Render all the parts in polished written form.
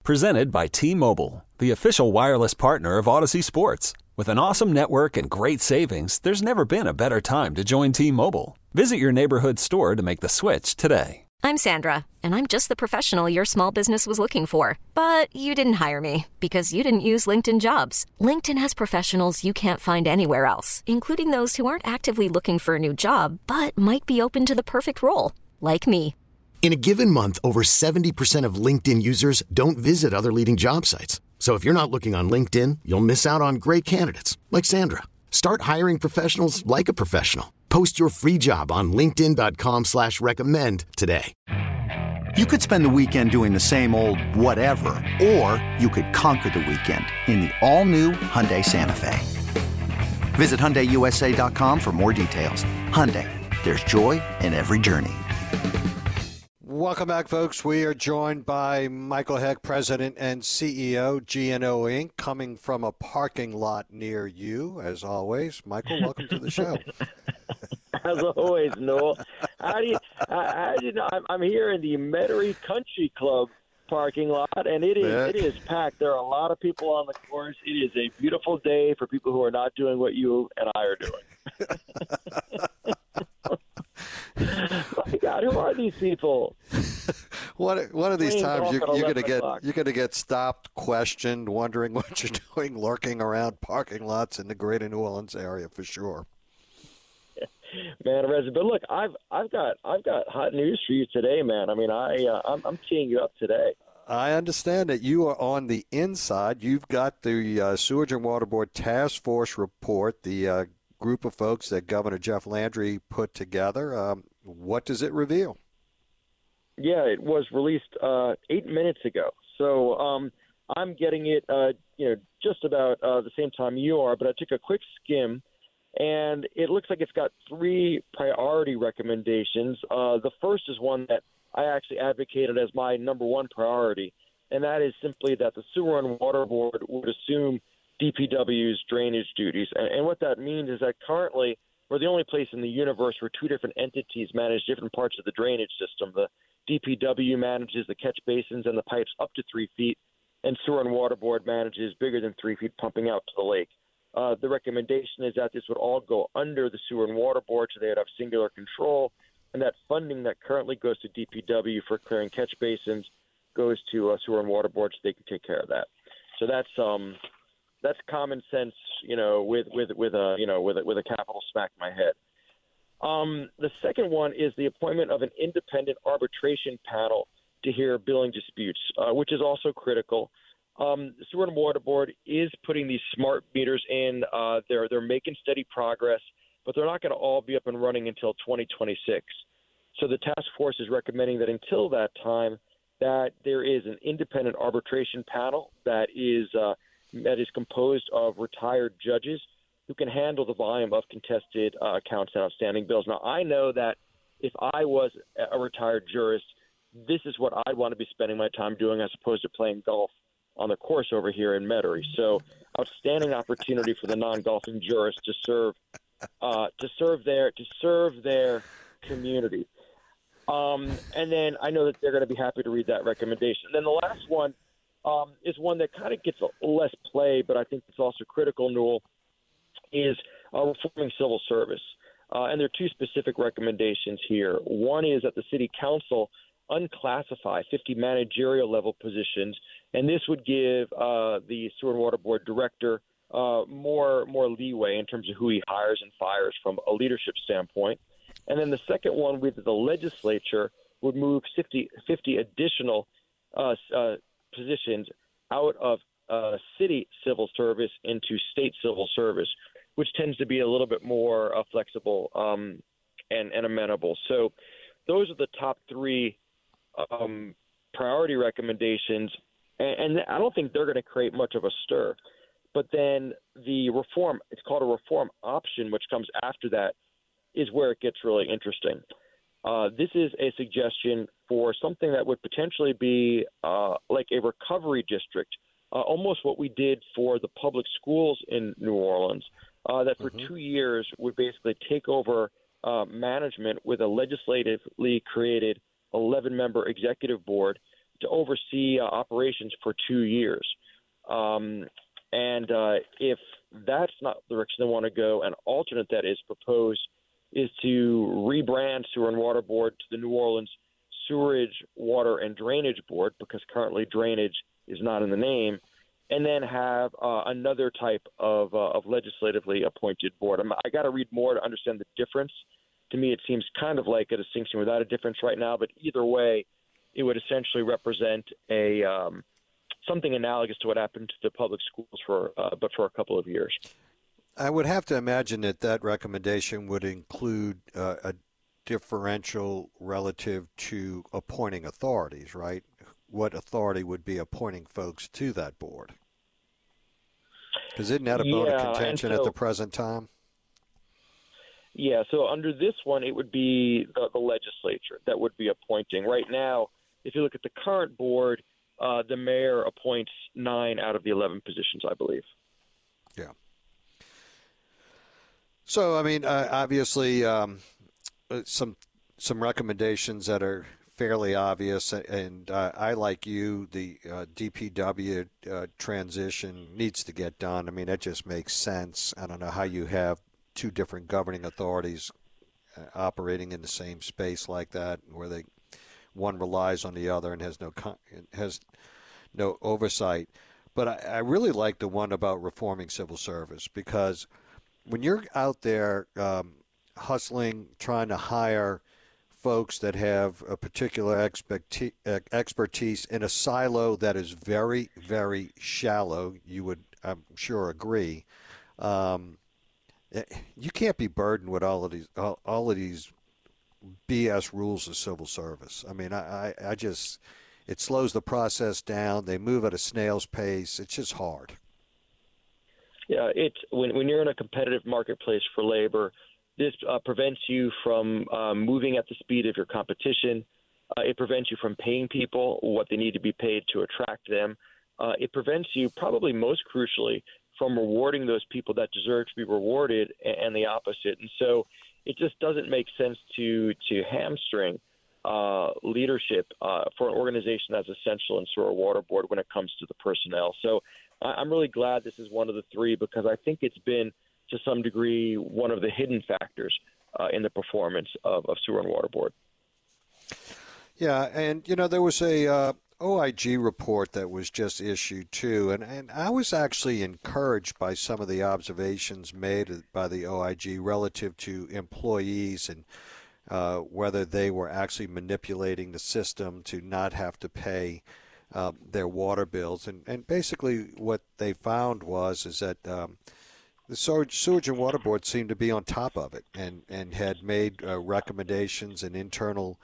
Presented by T-Mobile, the official wireless partner of Odyssey Sports. With an awesome network and great savings, there's never been a better time to join T-Mobile. Visit your neighborhood store to make the switch today. I'm Sandra, and I'm just the professional your small business was looking for. But you didn't hire me because you didn't use LinkedIn Jobs. LinkedIn has professionals you can't find anywhere else, including those who aren't actively looking for a new job, but might be open to the perfect role, like me. In a given month, over 70% of LinkedIn users don't visit other leading job sites. So if you're not looking on LinkedIn, you'll miss out on great candidates like Sandra. Start hiring professionals like a professional. Post your free job on linkedin.com/recommend today. You could spend the weekend doing the same old whatever, or you could conquer the weekend in the all-new Hyundai Santa Fe. Visit HyundaiUSA.com for more details. Hyundai, there's joy in every journey. Welcome back, folks. We are joined by Michael Heck, President and CEO, GNO Inc., coming from a parking lot near you, as always. Michael, welcome to the show. As always, Noel. How do you know? I'm here in the Metairie Country Club parking lot, and it is packed. There are a lot of people on the course. It is a beautiful day for people who are not doing what you and I are doing. My God, who are these people? One of these times you're gonna get stopped, questioned, wondering what you're doing, lurking around parking lots in the greater New Orleans area for sure. Man, but look, I've got hot news for you today, man. I mean, I'm teeing you up today. I understand that you are on the inside. You've got the Sewage and Water Board Task Force report, the group of folks that Governor Jeff Landry put together. What does it reveal? Yeah, it was released 8 minutes ago. So I'm getting it, just about the same time you are. But I took a quick skim, and it looks like it's got 3 priority recommendations. The first is one that I actually advocated as my number 1 priority, and that is simply that the Sewer and Water Board would assume DPW's drainage duties. And what that means is that currently we're the only place in the universe where 2 different entities manage different parts of the drainage system. The DPW manages the catch basins and the pipes up to 3 feet, and Sewer and Water Board manages bigger than 3 feet pumping out to the lake. The recommendation is that this would all go under the Sewer and Water Board so they would have singular control, and that funding that currently goes to DPW for clearing catch basins goes to Sewer and Water Board so they can take care of that. So that's common sense, with a capital smack in my head. The second one is the appointment of an independent arbitration panel to hear billing disputes, which is also critical. The Sewer and Water Board is putting these smart meters in. They're making steady progress, but they're not going to all be up and running until 2026. So the task force is recommending that until that time, that there is an independent arbitration panel that is composed of retired judges who can handle the volume of contested accounts and outstanding bills. Now, I know that if I was a retired jurist, this is what I'd want to be spending my time doing as opposed to playing golf on the course over here in Metairie. So, outstanding opportunity for the non-golfing jurists to serve their community. And then I know that they're going to be happy to read that recommendation. And then the last one is one that kind of gets less play, but I think it's also critical, Newell, is reforming civil service. And there are 2 specific recommendations here. One is that the city council unclassify 50 managerial level positions, and this would give the Sewer and Water Board director more leeway in terms of who he hires and fires from a leadership standpoint. And then the second one, with the legislature, would move 50 additional positions out of city civil service into state civil service, which tends to be a little bit more flexible and amenable. So those are the top 3 priority recommendations, and I don't think they're going to create much of a stir. But then the reform, it's called a reform option, which comes after that, is where it gets really interesting. This is a suggestion for something that would potentially be like a recovery district, almost what we did for the public schools in New Orleans, that for 2 years would basically take over management with a legislatively created 11-member executive board to oversee operations for 2 years. If that's not the direction they want to go, an alternate that is proposed is to rebrand Sewer and Water Board to the New Orleans Sewerage, Water, and Drainage Board, because currently drainage is not in the name, and then have another type of legislatively appointed board. I got to read more to understand the difference. To me, it seems kind of like a distinction without a difference right now, but either way, it would essentially represent a something analogous to what happened to the public schools but for a couple of years. I would have to imagine that recommendation would include a differential relative to appointing authorities, right? What authority would be appointing folks to that board? Because isn't that a bone of contention at the present time? Yeah, so under this one, it would be the legislature that would be appointing. Right now, if you look at the current board, the mayor appoints 9 out of the 11 positions, I believe. Yeah. So, I mean, obviously, some recommendations that are fairly obvious, and I, like you, the DPW transition needs to get done. I mean, that just makes sense. I don't know how you have 2 different governing authorities operating in the same space like that, where one relies on the other and has no oversight. But I really like the one about reforming civil service, because when you're out there hustling, trying to hire folks that have a particular expertise in a silo that is very, very shallow, you would, I'm sure, agree. You can't be burdened with all of these BS rules of civil service. I mean, I just, it slows the process down. They move at a snail's pace. It's just hard. Yeah, it's when you're in a competitive marketplace for labor, this prevents you from moving at the speed of your competition. It prevents you from paying people what they need to be paid to attract them. It prevents you, probably most crucially, from rewarding those people that deserve to be rewarded, and the opposite. And so it just doesn't make sense to hamstring leadership for an organization that's essential in Sewer Water Board when it comes to the personnel. So I'm really glad this is one of the 3, because I think it's been, to some degree, one of the hidden factors in the performance of Sewer and Water Board. Yeah, and, there was a OIG report that was just issued, too, and I was actually encouraged by some of the observations made by the OIG relative to employees and whether they were actually manipulating the system to not have to pay their water bills. And basically what they found is that the Sewage and Water Board seemed to be on top of it and had made recommendations and internal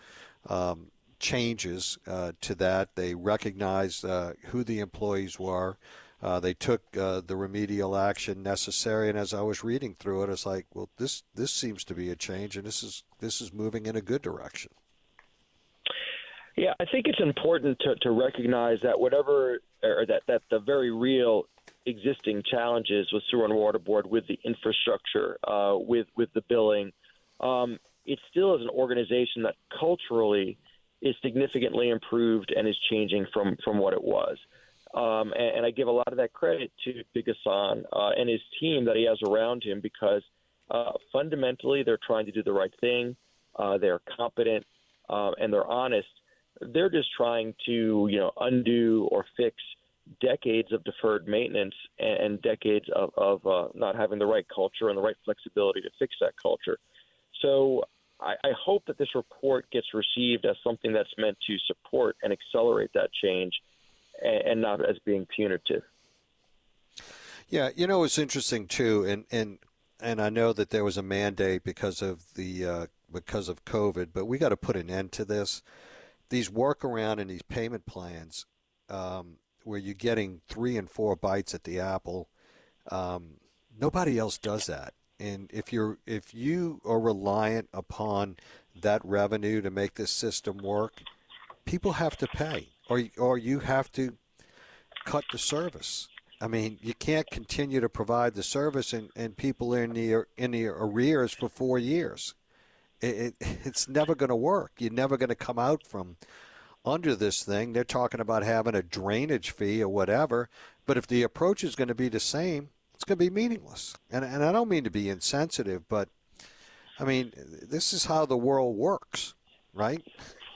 changes to that. They recognized who the employees were. They took the remedial action necessary. And as I was reading through it, it's like, well, this seems to be a change, and this is moving in a good direction. Yeah, I think it's important to recognize that that the very real existing challenges with Sewer and Water Board, with the infrastructure, with the billing, it still is an organization that culturally is significantly improved and is changing from what it was. And I give a lot of that credit to Ghassan and his team that he has around him, because fundamentally they're trying to do the right thing. They're competent and they're honest. They're just trying to, undo or fix decades of deferred maintenance and decades of not having the right culture and the right flexibility to fix that culture. So I hope that this report gets received as something that's meant to support and accelerate that change, and not as being punitive. Yeah, it's interesting too, and I know that there was a mandate because of COVID, but we got to put an end to this. These workaround and these payment plans, where you're getting 3 and 4 bites at the apple, nobody else does that. And if you are reliant upon that revenue to make this system work, people have to pay, or you have to cut the service. I mean, you can't continue to provide the service and people are in the arrears for 4 years. It's never going to work. You're never going to come out from under this thing. They're talking about having a drainage fee or whatever. But if the approach is going to be the same, it's going to be meaningless. And I don't mean to be insensitive, but, I mean, this is how the world works, right?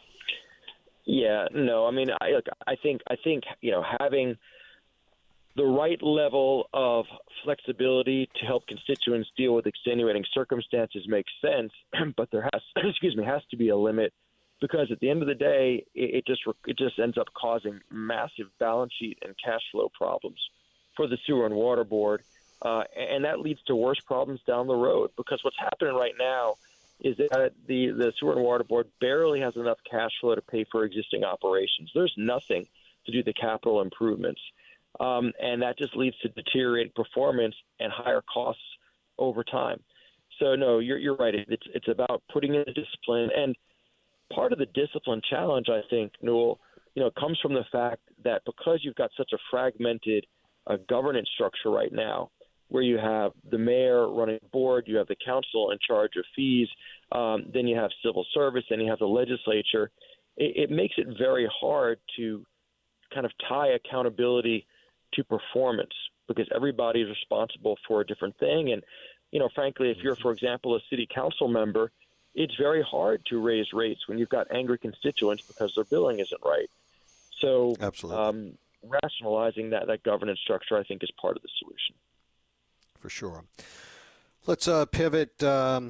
Yeah, no, I mean, I think having the right level of flexibility to help constituents deal with extenuating circumstances makes sense, but there has to be a limit, because at the end of the day, it just ends up causing massive balance sheet and cash flow problems for the Sewer and Water Board, and that leads to worse problems down the road, because what's happening right now is that the Sewer and Water Board barely has enough cash flow to pay for existing operations. There's nothing to do the capital improvements, and that just leads to deteriorating performance and higher costs over time. So, no, you're right. It's about putting in the discipline, and part of the discipline challenge, I think, Newell, comes from the fact that because you've got such a fragmented governance structure right now, where you have the mayor running the board, you have the council in charge of fees, then you have civil service, then you have the legislature. It makes it very hard to kind of tie accountability to performance, because everybody is responsible for a different thing. And, frankly, if you're, for example, a city council member, it's very hard to raise rates when you've got angry constituents because their billing isn't right. So absolutely, rationalizing that governance structure, I think, is part of the solution. For sure. Let's pivot.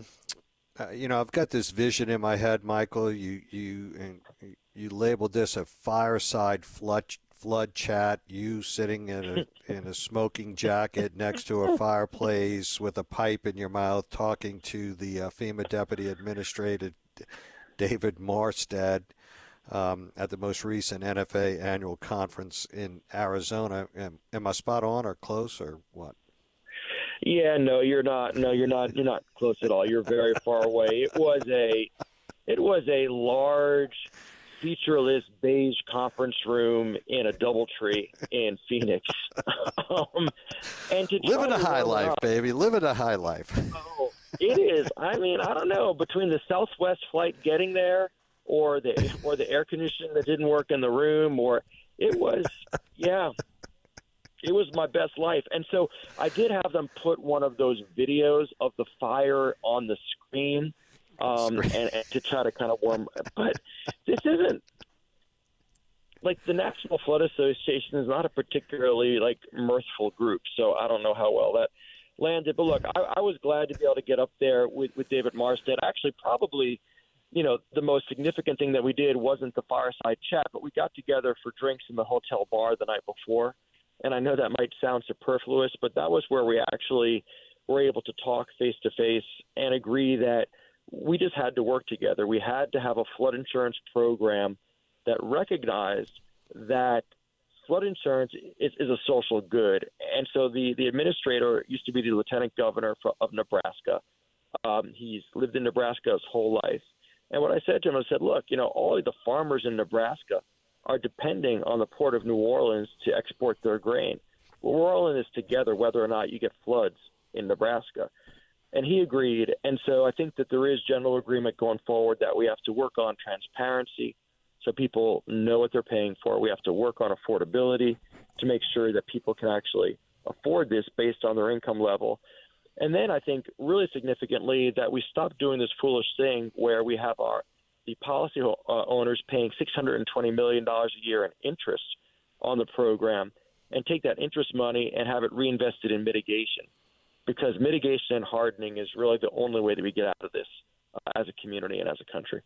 I've got this vision in my head, Michael. You labeled this a fireside flood chat. You sitting in a smoking jacket next to a fireplace with a pipe in your mouth, talking to the FEMA Deputy Administrator David Marstad at the most recent NFA annual conference in Arizona. Am I spot on or close or what? Yeah, no, you're not. No, you're not. You're not close at all. You're very far away. It was a large, featureless beige conference room in a DoubleTree in Phoenix. And to living a high life, baby. Living a high life. Oh, it is. I mean, I don't know, between the Southwest flight getting there, or the air conditioning that didn't work in the room, or it was, yeah. It was my best life. And so I did have them put one of those videos of the fire on the screen and to try to kind of warm. But this isn't like the National Flood Association is not a particularly mirthful group. So I don't know how well that landed. But look, I was glad to be able to get up there with David Marstad. Actually, probably, the most significant thing that we did wasn't the fireside chat, but we got together for drinks in the hotel bar the night before. And I know that might sound superfluous, but that was where we actually were able to talk face-to-face and agree that we just had to work together. We had to have a flood insurance program that recognized that flood insurance is a social good. And so the administrator used to be the lieutenant governor of Nebraska. He's lived in Nebraska his whole life. And what I said to him, I said, look, all of the farmers in Nebraska are depending on the Port of New Orleans to export their grain. Well, we're all in this together, whether or not you get floods in Nebraska. And he agreed. And so I think that there is general agreement going forward that we have to work on transparency so people know what they're paying for. We have to work on affordability to make sure that people can actually afford this based on their income level. And then I think really significantly that we stop doing this foolish thing where we have the policy owners paying $620 million a year in interest on the program, and take that interest money and have it reinvested in mitigation, because mitigation and hardening is really the only way that we get out of this as a community and as a country.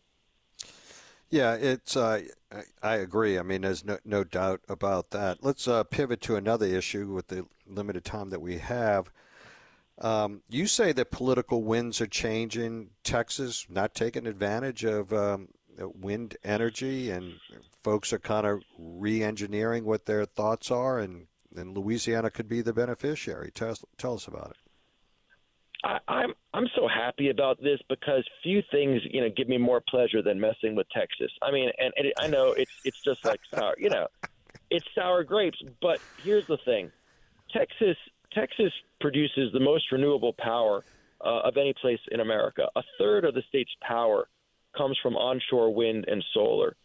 Yeah, it's. I agree. I mean, there's no doubt about that. Let's pivot to another issue with the limited time that we have. You say that political winds are changing. Texas not taking advantage of wind energy, and folks are kind of re-engineering what their thoughts are, and Louisiana could be the beneficiary. Tell us about it. I'm so happy about this, because few things give me more pleasure than messing with Texas. I mean, and I know it's just like sour, it's sour grapes. But here's the thing: Texas produces the most renewable power of any place in America. A third of the state's power comes from onshore wind and solar.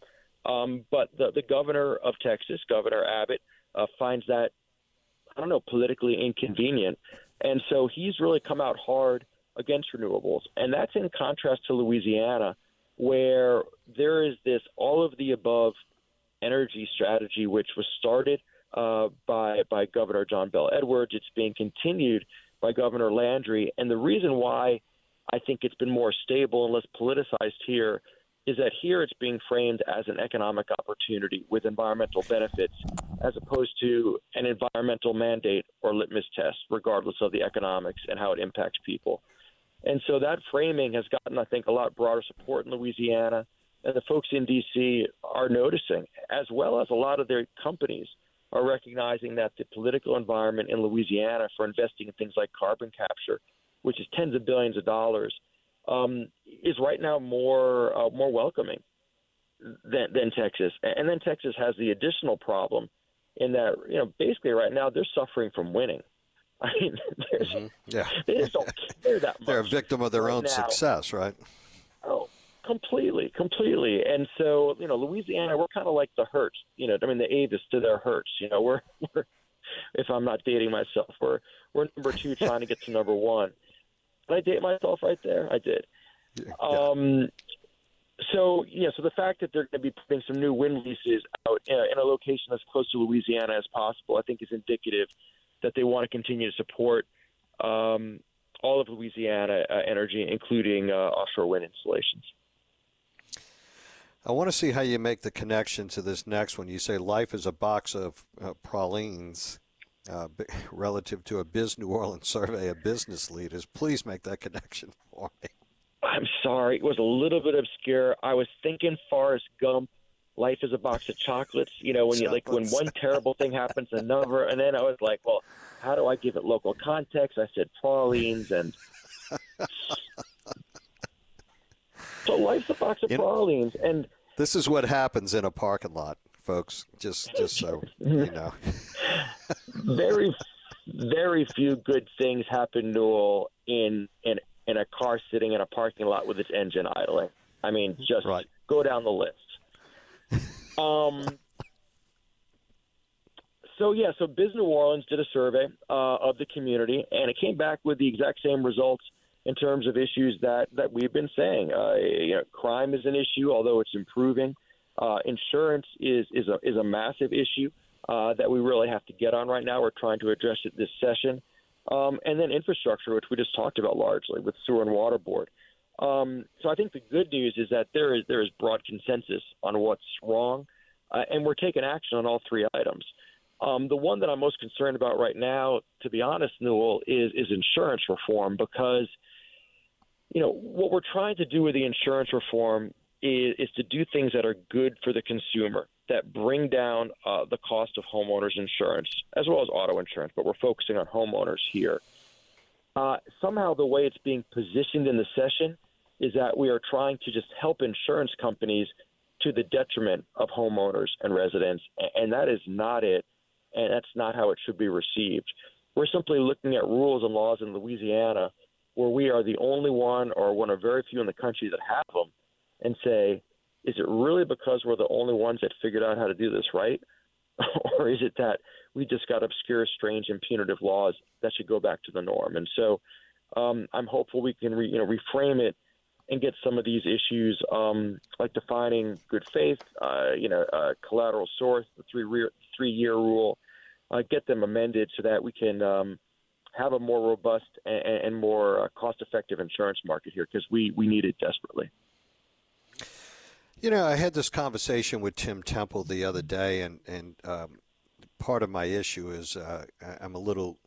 But the governor of Texas, Governor Abbott, finds that, I don't know, politically inconvenient. And so he's really come out hard against renewables. And that's in contrast to Louisiana, where there is this all-of-the-above energy strategy, which was started by Governor John Bel Edwards. It's being continued by Governor Landry. And the reason why I think it's been more stable and less politicized here is that here it's being framed as an economic opportunity with environmental benefits as opposed to an environmental mandate or litmus test, regardless of the economics and how it impacts people. And so that framing has gotten, I think, a lot broader support in Louisiana, and the folks in D.C. are noticing, as well as a lot of their companies are recognizing that the political environment in Louisiana for investing in things like carbon capture, which is tens of billions of dollars, is right now more welcoming than Texas. And then Texas has the additional problem in that, basically right now they're suffering from winning. I mean, they just don't care that much. They're a victim of their right own now. success, right? Oh, completely. And so, Louisiana, we're kind of like the Hertz, the Avis to their Hertz. We're if I'm not dating myself, we're number two trying to get to number one. Did I date myself right there? I did. Yeah. So the fact that they're going to be putting some new wind leases out in a location as close to Louisiana as possible, I think is indicative that they want to continue to support all of Louisiana energy, including offshore wind installations. I want to see how you make the connection to this next one. You say life is a box of pralines relative to a Biz New Orleans survey of business leaders. Please make that connection for me. I'm sorry. It was a little bit obscure. I was thinking Forrest Gump, life is a box of chocolates. When one terrible thing happens, another. And then I was like, well, how do I give it local context? I said pralines. And so life's a box of pralines. And this is what happens in a parking lot, folks, just so you know. Very, very few good things happen, Newell, in a car sitting in a parking lot with its engine idling. I mean, just go down the list. So Biz New Orleans did a survey of the community, and it came back with the exact same results in terms of issues that we've been saying. Crime is an issue, although it's improving. Insurance is a massive issue that we really have to get on right now. We're trying to address it this session. And then infrastructure, which we just talked about largely with Sewer and Water Board. So I think the good news is that there is broad consensus on what's wrong, and we're taking action on all three items. The one that I'm most concerned about right now, to be honest, Newell, is insurance reform, because what we're trying to do with the insurance reform is to do things that are good for the consumer, that bring down the cost of homeowners insurance as well as auto insurance, but we're focusing on homeowners here. Somehow the way it's being positioned in the session is that we are trying to just help insurance companies to the detriment of homeowners and residents, and that is not it, and that's not how it should be received. We're simply looking at rules and laws in Louisiana where we are the only one or one of very few in the country that have them, and say, is it really because we're the only ones that figured out how to do this right? Or is it that we just got obscure, strange, and punitive laws that should go back to the norm? And so I'm hopeful we can reframe it and get some of these issues, like defining good faith, collateral source, the three-year rule, get them amended so that we can have a more robust and more cost-effective insurance market here, because we need it desperately. I had this conversation with Tim Temple the other day, and part of my issue is I'm a little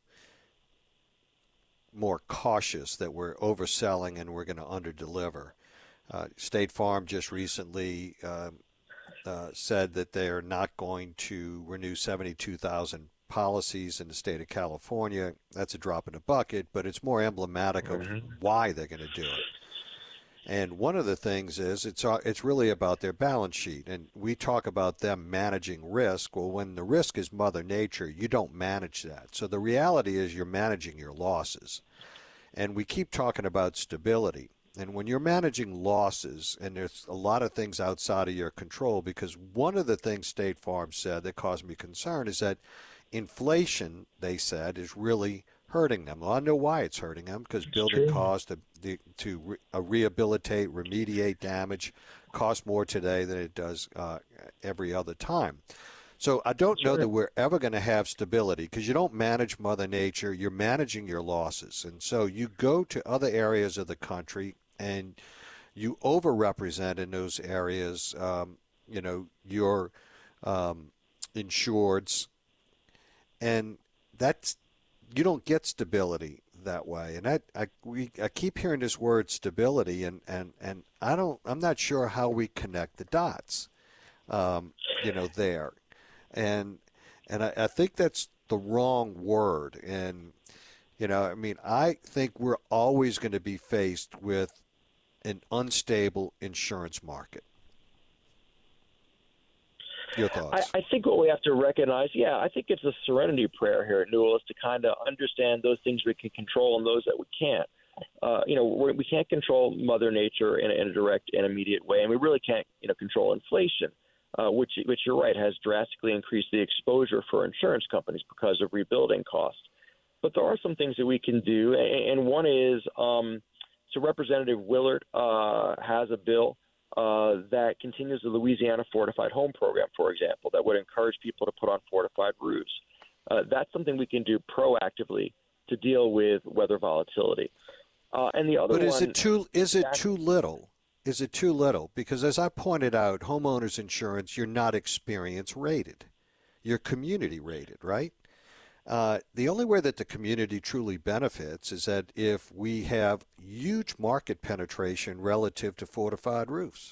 more cautious that we're overselling and we're going to underdeliver. State Farm just recently said that they are not going to renew 72,000 policies in the state of California. That's a drop in the bucket, but it's more emblematic of why they're going to do it. And one of the things is it's really about their balance sheet. And we talk about them managing risk. Well, when the risk is Mother Nature, you don't manage that. So the reality is you're managing your losses. And we keep talking about stability. And when you're managing losses, and there's a lot of things outside of your control, because one of the things State Farm said that caused me concern is that inflation, they said, is really hurting them. Well, I know why it's hurting them, because building costs to rehabilitate, remediate damage costs more today than it does every other time. So I don't know that we're ever going to have stability, because you don't manage Mother Nature, you're managing your losses. And so you go to other areas of the country and you overrepresent in those areas, your insureds, and you don't get stability that way. And I keep hearing this word stability, and I'm not sure how we connect the dots, there. And I think that's the wrong word. And, I think we're always going to be faced with an unstable insurance market. Your thoughts? I think what we have to recognize, I think it's a serenity prayer here at Newell, is to kind of understand those things we can control and those that we can't. We can't control Mother Nature in a direct and immediate way, and we really can't, control inflation. Which you're right, has drastically increased the exposure for insurance companies because of rebuilding costs. But there are some things that we can do, and one is, so Representative Willard has a bill that continues the Louisiana Fortified Home Program, for example, that would encourage people to put on fortified roofs. That's something we can do proactively to deal with weather volatility. And the other one, is it too little? Is it too little? Because as I pointed out, homeowners insurance, you're not experience rated. You're community rated, right? The only way that the community truly benefits is that if we have huge market penetration relative to fortified roofs.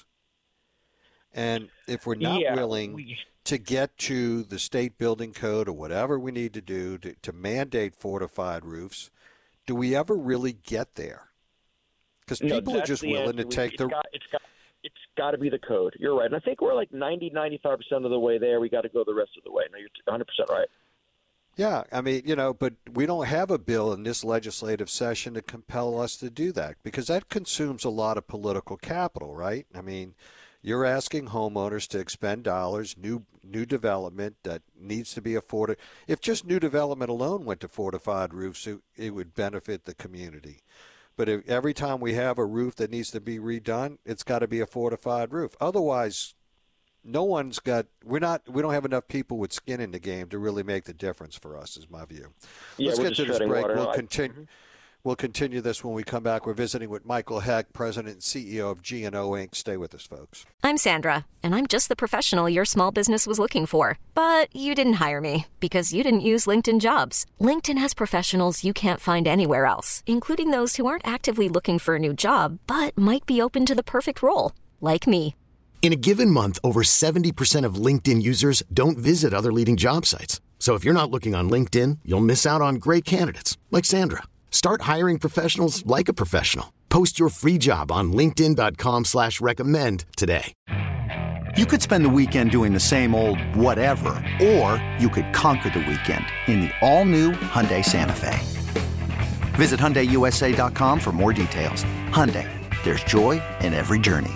And if we're not willing to get to the state building code or whatever we need to do to mandate fortified roofs, do we ever really get there? Because people are just willing to take the... It's got to be the code. You're right. And I think we're like 95% of the way there. We got to go the rest of the way. No, you're 100% right. Yeah, but we don't have a bill in this legislative session to compel us to do that, because that consumes a lot of political capital, right? You're asking homeowners to expend dollars, new development that needs to be afforded. If just new development alone went to fortified roofs, it would benefit the community. But every time we have a roof that needs to be redone, it's got to be a fortified roof. Otherwise, we don't have enough people with skin in the game to really make the difference for us, is my view. Let's get to this break. We'll continue this when we come back. We're visiting with Michael Heck, President and CEO of G&O Inc. Stay with us, folks. I'm Sandra, and I'm just the professional your small business was looking for. But you didn't hire me because you didn't use LinkedIn Jobs. LinkedIn has professionals you can't find anywhere else, including those who aren't actively looking for a new job, but might be open to the perfect role, like me. In a given month, over 70% of LinkedIn users don't visit other leading job sites. So if you're not looking on LinkedIn, you'll miss out on great candidates like Sandra. Start hiring professionals like a professional. Post your free job on linkedin.com/recommend today. You could spend the weekend doing the same old whatever, or you could conquer the weekend in the all-new Hyundai Santa Fe. Visit HyundaiUSA.com for more details. Hyundai, there's joy in every journey.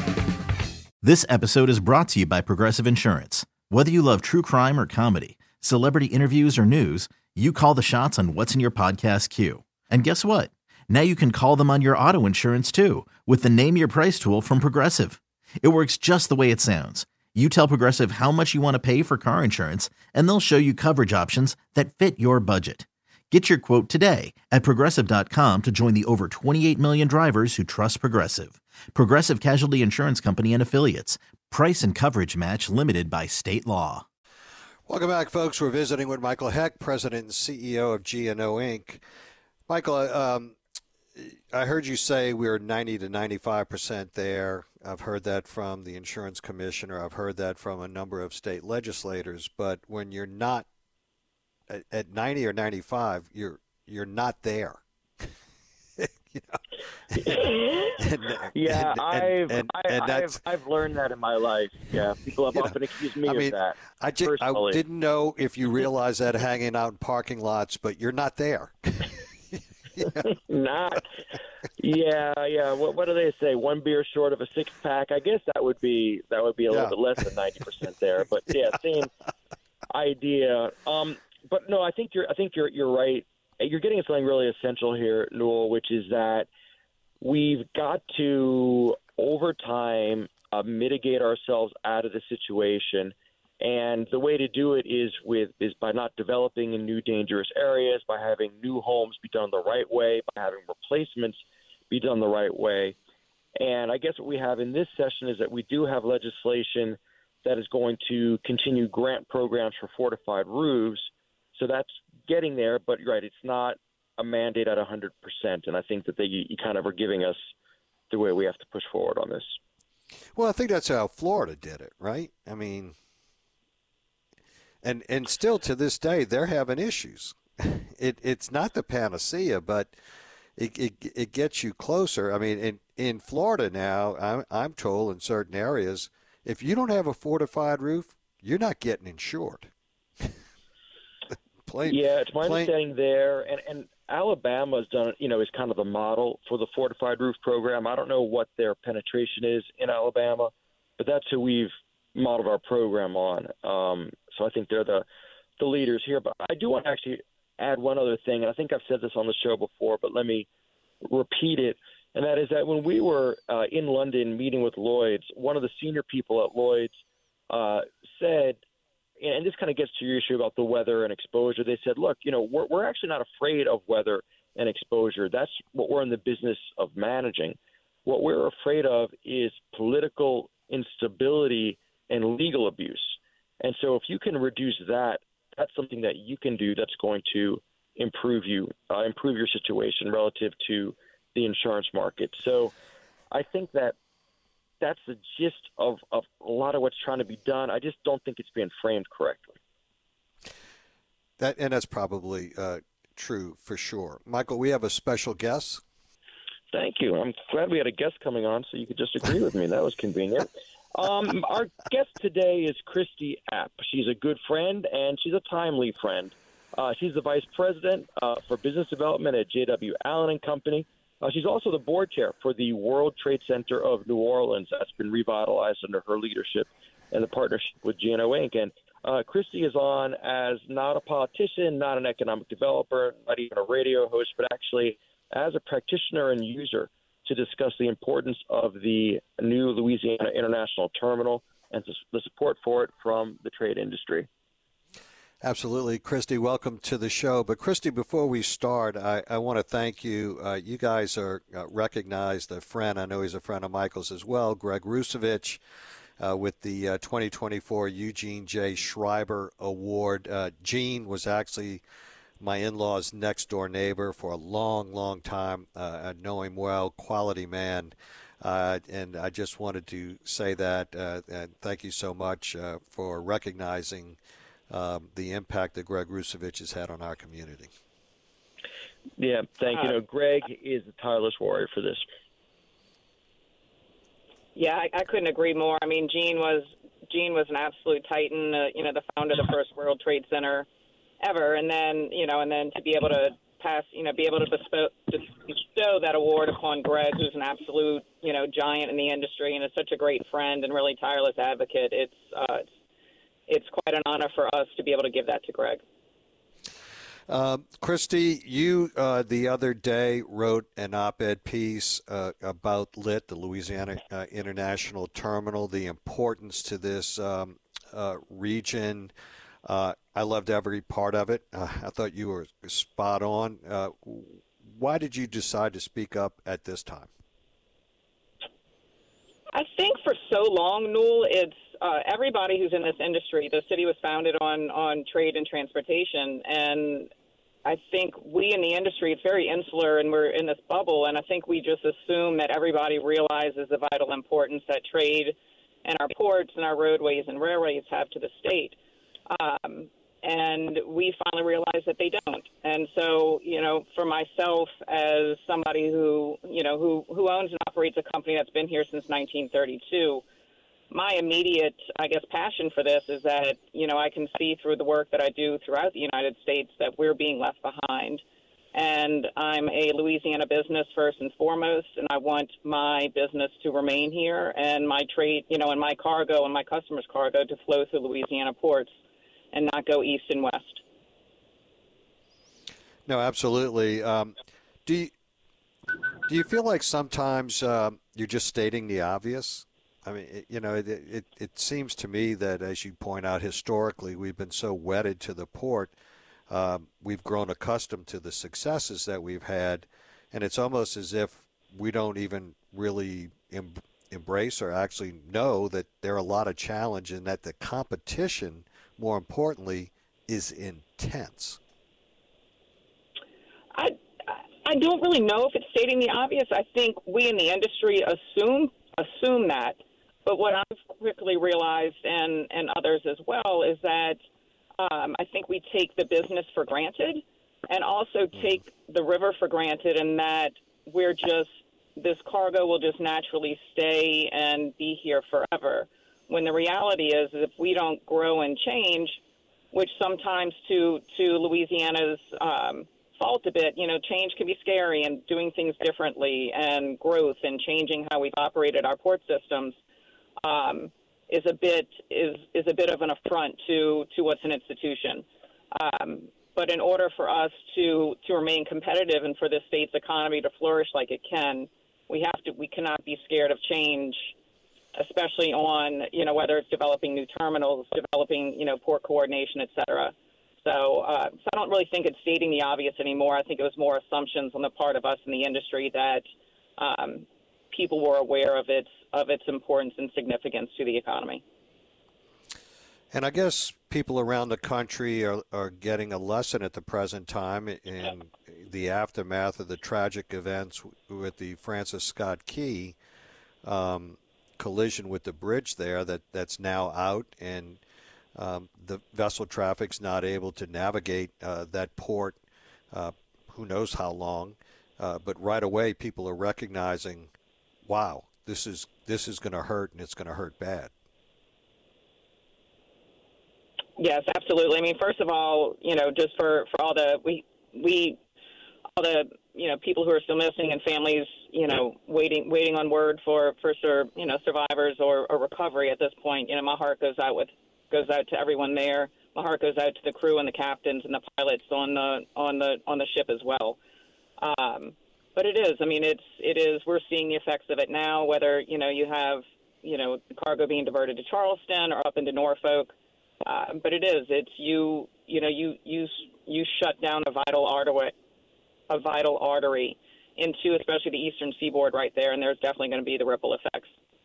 This episode is brought to you by Progressive Insurance. Whether you love true crime or comedy, celebrity interviews or news, you call the shots on what's in your podcast queue. And guess what? Now you can call them on your auto insurance too with the Name Your Price tool from Progressive. It works just the way it sounds. You tell Progressive how much you want to pay for car insurance, and they'll show you coverage options that fit your budget. Get your quote today at Progressive.com to join the over 28 million drivers who trust Progressive. Progressive Casualty Insurance Company and Affiliates. Price and coverage match limited by state law. Welcome back, folks. We're visiting with Michael Heck, President and CEO of G&O Inc. Michael, I heard you say we're 90 to 95% there. I've heard that from the insurance commissioner. I've heard that from a number of state legislators. But when you're not at 90 or 95, you're not there. I've learned that in my life. Yeah, people have often accused me of that. I didn't know if you realize that hanging out in parking lots, but you're not there. Not Yeah. What do they say? One beer short of a six-pack. I guess that would be a little bit less than 90% there. But yeah, same idea. But no, I think you're right. You're getting at something really essential here, Newell, which is that we've got to, over time, mitigate ourselves out of the situation. And the way to do it is by not developing in new dangerous areas, by having new homes be done the right way, by having replacements be done the right way. And I guess what we have in this session is that we do have legislation that is going to continue grant programs for fortified roofs. So that's getting there, but you're right, it's not a mandate at 100%. And I think that you kind of are giving us the way we have to push forward on this. Well, I think that's how Florida did it, right? I mean, and still to this day, they're having issues. It's not the panacea, but it gets you closer. I mean, in Florida now, I'm told in certain areas, if you don't have a fortified roof, you're not getting insured. It's my understanding there, and Alabama's done, is kind of the model for the fortified roof program. I don't know what their penetration is in Alabama, but that's who we've modeled our program on. So I think they're the leaders here. But I do want to actually add one other thing, and I think I've said this on the show before, but let me repeat it, and that is that when we were in London meeting with Lloyd's, one of the senior people at Lloyd's said, and this kind of gets to your issue about the weather and exposure. They said, look, we're actually not afraid of weather and exposure. That's what we're in the business of managing. What we're afraid of is political instability and legal abuse. And so if you can reduce that, that's something that you can do that's going to improve your situation relative to the insurance market. So I think that that's the gist of a lot of what's trying to be done. I just don't think it's being framed correctly. That's probably true for sure. Michael, we have a special guest. Thank you. I'm glad we had a guest coming on so you could just agree with me. That was convenient. Our guest today is Christy App. She's a good friend, and she's a timely friend. She's the vice president for business development at J.W. Allen & Company. She's also the board chair for the World Trade Center of New Orleans. That's been revitalized under her leadership and the partnership with GNO Inc. And Christy is on as not a politician, not an economic developer, not even a radio host, but actually as a practitioner and user to discuss the importance of the new Louisiana International Terminal and the support for it from the trade industry. Absolutely. Christy, welcome to the show. But Christy, before we start, I want to thank you. You guys are recognized a friend. I know he's a friend of Michael's as well, Greg Rusevich, with the 2024 Eugene J. Schreiber Award. Gene was actually my in-laws' next-door neighbor for a long, long time. I know him well, quality man. And I just wanted to say that. And thank you so much for recognizing the impact that Greg Rusevich has had on our community. Yeah, thank you. Greg is a tireless warrior for this. Yeah, I couldn't agree more. I mean, Gene was an absolute titan. The founder of the first World Trade Center ever, and then to be able to bestow that award upon Greg, who's an absolute giant in the industry and is such a great friend and really tireless advocate. It's quite an honor for us to be able to give that to Greg. Christy, you the other day wrote an op-ed piece about LIT, the Louisiana International Terminal, the importance to this region. I loved every part of it. I thought you were spot on. Why did you decide to speak up at this time? I think for so long, Newell, it's everybody who's in this industry. The city was founded on trade and transportation, and I think we in the industry, it's very insular, and we're in this bubble, and I think we just assume that everybody realizes the vital importance that trade and our ports and our roadways and railways have to the state. And we finally realized that they don't. And so, for myself as somebody who owns and operates a company that's been here since 1932, my immediate, passion for this is that, I can see through the work that I do throughout the United States that we're being left behind. And I'm a Louisiana business first and foremost, and I want my business to remain here and my trade, and my cargo and my customers' cargo to flow through Louisiana ports and not go east and west. No, absolutely. Do you feel like sometimes you're just stating the obvious? I mean, it seems to me that, as you point out, historically we've been so wedded to the port. We've grown accustomed to the successes that we've had, and it's almost as if we don't even really embrace or actually know that there are a lot of challenges and that the competition, more importantly, is intense. I don't really know if it's stating the obvious. I think we in the industry assume that. But what I've quickly realized, and others as well, is that I think we take the business for granted and also take the river for granted, and that this cargo will just naturally stay and be here forever. When the reality is if we don't grow and change, which sometimes to Louisiana's fault a bit, change can be scary, and doing things differently and growth and changing how we've operated our port systems is a bit of an affront to what's an institution. But in order for us to remain competitive and for the state's economy to flourish like it can, we cannot be scared of change, especially on, whether it's developing new terminals, developing, port coordination, et cetera. So I don't really think it's stating the obvious anymore. I think it was more assumptions on the part of us in the industry that people were aware of its importance and significance to the economy. And I guess people around the country are getting a lesson at the present time in the aftermath of the tragic events with the Francis Scott Key collision with the bridge there that's now out, and the vessel traffic's not able to navigate that port who knows how long. But right away people are recognizing, wow, this is going to hurt, and it's going to hurt bad. Yes, absolutely. I mean, first of all, just for all the all the people who are still missing and families, waiting on word for survivors or recovery at this point. My heart goes out to everyone there. My heart goes out to the crew and the captains and the pilots on the ship as well. But it is. I mean, it is. We're seeing the effects of it now. Whether you have cargo being diverted to Charleston or up into Norfolk. But it is. It's you shut down a vital artery into especially the eastern seaboard right there, and there's definitely going to be the ripple effects.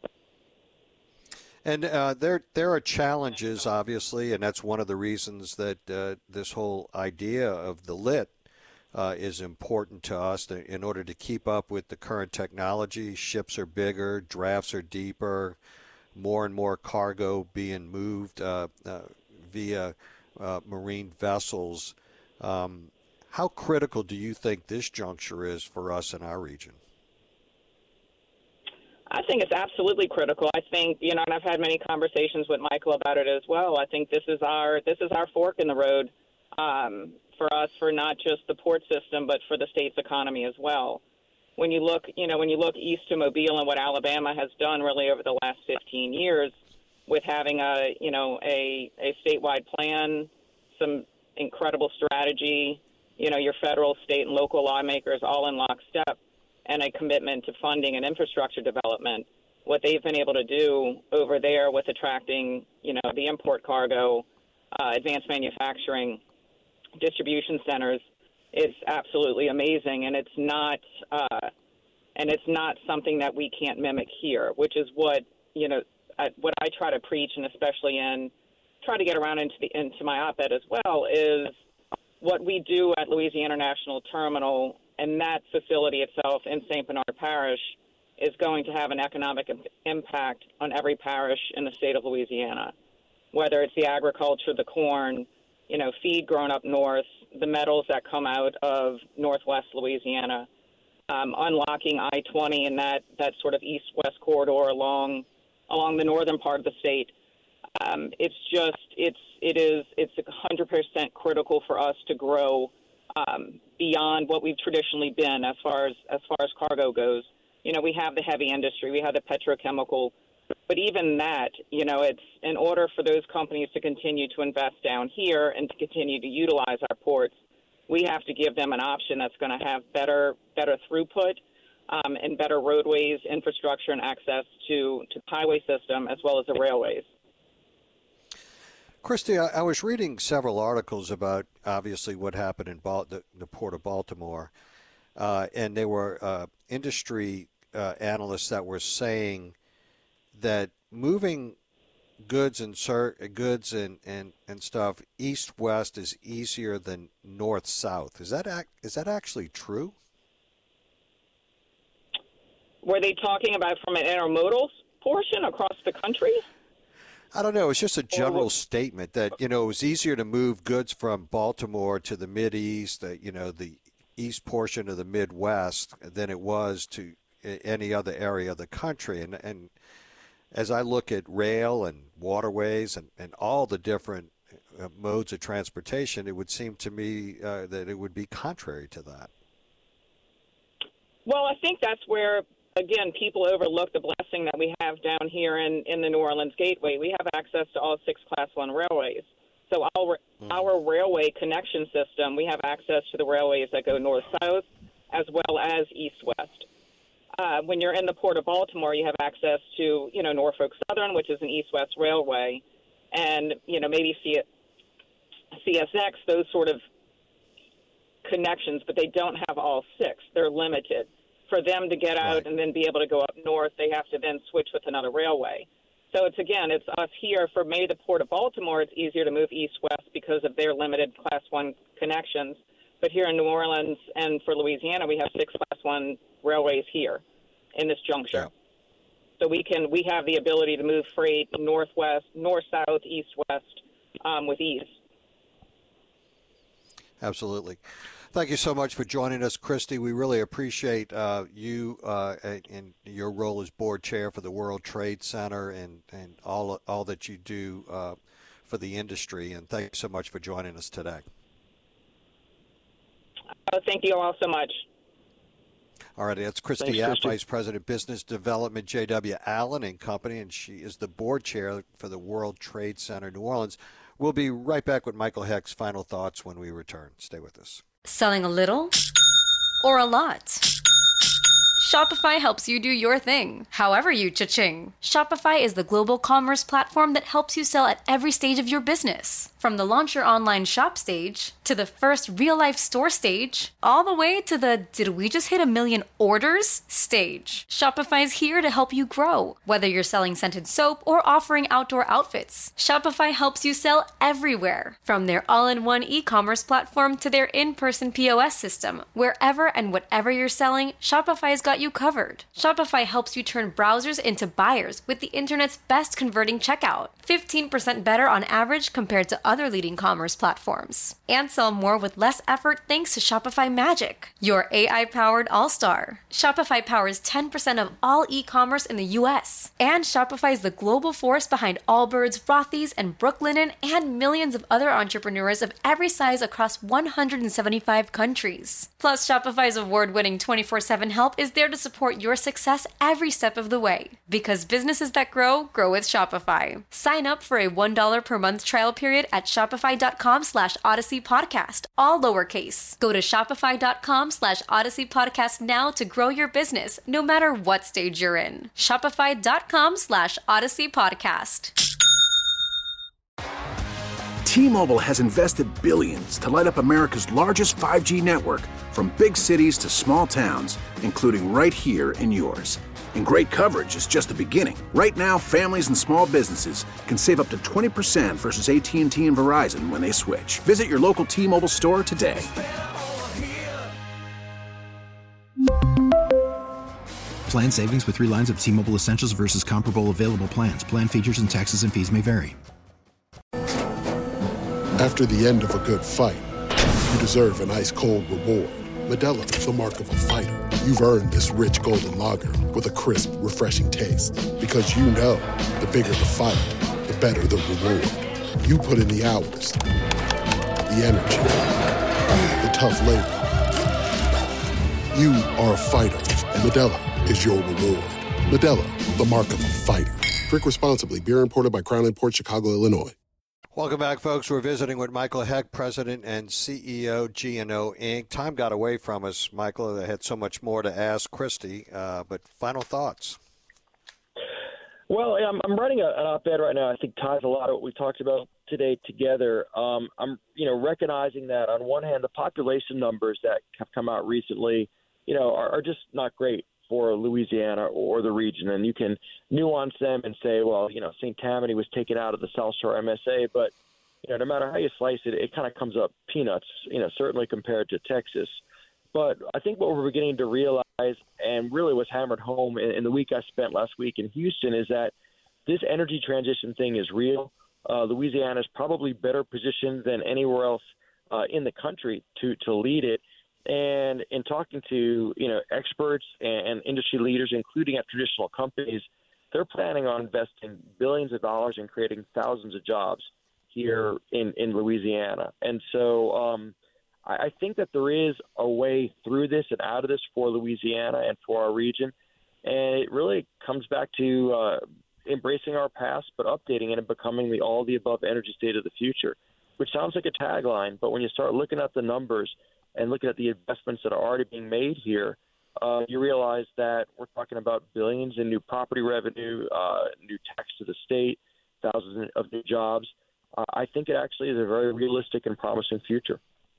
And there are challenges, obviously, and that's one of the reasons that this whole idea of the LIT is important to us in order to keep up with the current technology. Ships are bigger, drafts are deeper, more and more cargo being moved via marine vessels. How critical do you think this juncture is for us in our region? I think it's absolutely critical. I think, and I've had many conversations with Michael about it as well. I think this is our fork in the road for us, for not just the port system, but for the state's economy as well. When you look east to Mobile and what Alabama has done really over the last 15 years, with having a statewide plan, some incredible strategy, your federal, state, and local lawmakers all in lockstep, and a commitment to funding and infrastructure development. What they've been able to do over there with attracting, the import cargo, advanced manufacturing, distribution centers, is absolutely amazing, and it's not something that we can't mimic here, which is what I try to preach, and especially try to get around into my op-ed as well, is what we do at Louisiana International Terminal, and that facility itself in St. Bernard Parish is going to have an economic impact on every parish in the state of Louisiana, whether it's the agriculture, the corn, feed grown up north, the metals that come out of northwest Louisiana, unlocking I-20 and that sort of east-west corridor along the northern part of the state. It's 100% critical for us to grow beyond what we've traditionally been as far as cargo goes. You know, we have the heavy industry, we have the petrochemical, but even that, you know, it's in order for those companies to continue to invest down here and to continue to utilize our ports, we have to give them an option that's going to have better throughput and better roadways, infrastructure, and access to the highway system as well as the railways. Christy, I was reading several articles about, obviously, what happened in the Port of Baltimore, and there were industry analysts that were saying that moving goods and stuff east-west is easier than north-south. Is that actually true? Were they talking about from an intermodal portion across the country? I don't know. It's just a general statement that, you know, it was easier to move goods from Baltimore to the Mideast, the east portion of the Midwest, than it was to any other area of the country. And as I look at rail and waterways and all the different modes of transportation, it would seem to me that it would be contrary to that. Well, I think that's where, again, people overlook the blessing that we have down here in the New Orleans Gateway. We have access to all 6 Class I railways. So our railway connection system, we have access to the railways that go north-south as well as east-west. When you're in the Port of Baltimore, you have access to, you know, Norfolk Southern, which is an east-west railway, and, you know, maybe CSX, those sort of connections, but they don't have all 6. They're limited. For them to get out and then be able to go up north, they have to then switch with another railway. So it's us here. For maybe the Port of Baltimore, it's easier to move east-west because of their limited Class I connections. But here in New Orleans and for Louisiana, we have 6 Class I railways here in this juncture. Yeah. So we have the ability to move freight northwest, north-south, east-west with ease. Absolutely. Thank you so much for joining us, Christy. We really appreciate you in your role as board chair for the World Trade Center and all that you do for the industry. And thank you so much for joining us today. Thank you all so much. All right, that's Christy Yap, Vice President, Business Development, J.W. Allen & Company, and she is the board chair for the World Trade Center, New Orleans. We'll be right back with Michael Heck's final thoughts when we return. Stay with us. Selling a little or a lot? Shopify helps you do your thing, however you cha-ching. Shopify is the global commerce platform that helps you sell at every stage of your business. From the launch your online shop stage, to the first real-life store stage, all the way to the did we just hit 1 million orders stage. Shopify's here to help you grow. Whether you're selling scented soap or offering outdoor outfits, Shopify helps you sell everywhere. From their all-in-one e-commerce platform to their in-person POS system, wherever and whatever you're selling, Shopify's got you covered. Shopify helps you turn browsers into buyers with the internet's best converting checkout. 15% better on average compared to other leading commerce platforms. And sell more with less effort thanks to Shopify Magic, your AI-powered all-star. Shopify powers 10% of all e-commerce in the U.S. And Shopify is the global force behind Allbirds, Rothy's, and Brooklinen, and millions of other entrepreneurs of every size across 175 countries. Plus, Shopify's award-winning 24/7 help is there to support your success every step of the way. Because businesses that grow with Shopify. Sign up for a $1 per month trial period at shopify.com/Odyssey Podcast, all lowercase. Go to shopify.com/Odyssey Podcast now to grow your business, no matter what stage you're in. Shopify.com/Odyssey Podcast. T-Mobile has invested billions to light up America's largest 5G network, from big cities to small towns, including right here in yours. And great coverage is just the beginning. Right now, families and small businesses can save up to 20% versus AT&T and Verizon when they switch. Visit your local T-Mobile store today. Plan savings with 3 lines of T-Mobile Essentials versus comparable available plans. Plan features and taxes and fees may vary. After the end of a good fight, you deserve an ice-cold reward. Modelo is the mark of a fighter. You've earned this rich golden lager with a crisp, refreshing taste. Because you know, the bigger the fight, the better the reward. You put in the hours, the energy, the tough labor. You are a fighter, and Modelo is your reward. Modelo, the mark of a fighter. Drink responsibly. Beer imported by Crown Imports, Chicago, Illinois. Welcome back, folks. We're visiting with Michael Heck, President and CEO, G&O Inc. Time got away from us, Michael. I had so much more to ask Christy, but final thoughts. Well, I'm writing an op-ed right now. I think ties a lot of what we talked about today together. I'm, recognizing that on one hand, the population numbers that have come out recently, are just not great for Louisiana or the region. And you can nuance them and say, well, St. Tammany was taken out of the South Shore MSA, but, no matter how you slice it, it kind of comes up peanuts, certainly compared to Texas. But I think what we're beginning to realize, and really was hammered home in the week I spent last week in Houston, is that this energy transition thing is real. Louisiana is probably better positioned than anywhere else in the country to lead it. And in talking to experts and industry leaders, including at traditional companies, they're planning on investing billions of dollars and creating thousands of jobs here in Louisiana. And so I think that there is a way through this and out of this for Louisiana and for our region. And it really comes back to embracing our past, but updating it and becoming the all-the-above energy state of the future, which sounds like a tagline. But when you start looking at the numbers and looking at the investments that are already being made here, you realize that we're talking about billions in new property revenue, new tax to the state, thousands of new jobs. I think it actually is a very realistic and promising future.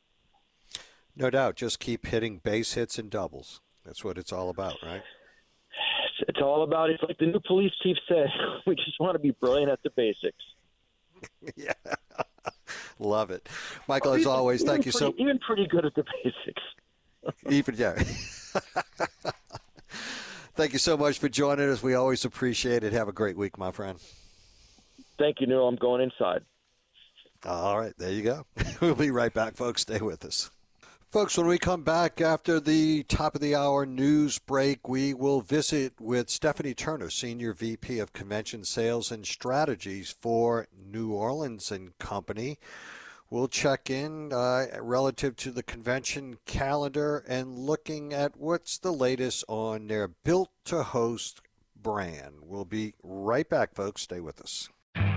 No doubt. Just keep hitting base hits and doubles. That's what it's all about, right? It's all about, it's like the new police chief said, we just want to be brilliant at the basics. Yeah. Love it. Michael, as always, thank you so much. Even pretty good at the basics. Yeah. Thank you so much for joining us. We always appreciate it. Have a great week, my friend. Thank you, Neil. I'm going inside. All right. There you go. We'll be right back, folks. Stay with us. Folks, when we come back after the top of the hour news break, we will visit with Stephanie Turner, Senior VP of Convention Sales and Strategies for New Orleans & Company. We'll check in relative to the convention calendar and looking at what's the latest on their Built to Host brand. We'll be right back, folks. Stay with us.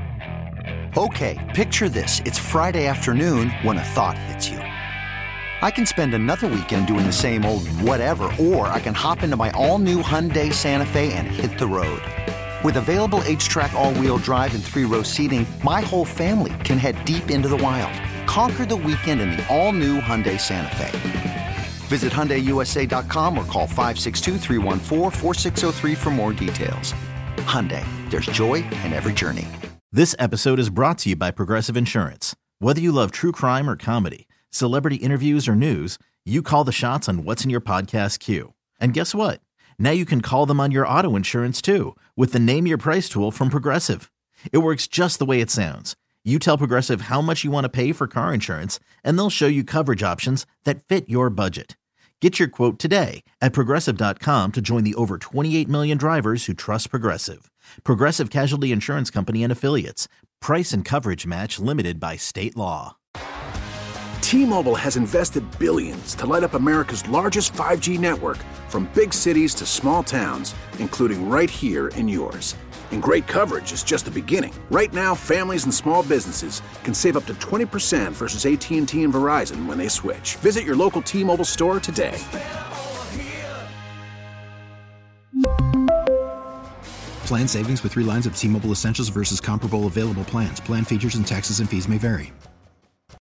Okay, picture this. It's Friday afternoon when a thought hits you. I can spend another weekend doing the same old whatever, or I can hop into my all-new Hyundai Santa Fe and hit the road. With available H-Track all-wheel drive and 3-row seating, my whole family can head deep into the wild. Conquer the weekend in the all-new Hyundai Santa Fe. Visit HyundaiUSA.com or call 562-314-4603 for more details. Hyundai, there's joy in every journey. This episode is brought to you by Progressive Insurance. Whether you love true crime or comedy, celebrity interviews or news, you call the shots on what's in your podcast queue. And guess what? Now you can call them on your auto insurance too with the Name Your Price tool from Progressive. It works just the way it sounds. You tell Progressive how much you want to pay for car insurance, and they'll show you coverage options that fit your budget. Get your quote today at Progressive.com to join the over 28 million drivers who trust Progressive. Progressive Casualty Insurance Company and Affiliates. Price and coverage match limited by state law. T-Mobile has invested billions to light up America's largest 5G network, from big cities to small towns, including right here in yours. And great coverage is just the beginning. Right now, families and small businesses can save up to 20% versus AT&T and Verizon when they switch. Visit your local T-Mobile store today. Plan savings with 3 lines of T-Mobile Essentials versus comparable available plans. Plan features and taxes and fees may vary.